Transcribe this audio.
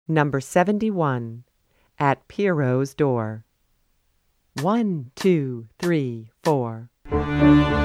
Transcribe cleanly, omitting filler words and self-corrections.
Number 71. At Pierrot's Door. 1, 2, 3, 4.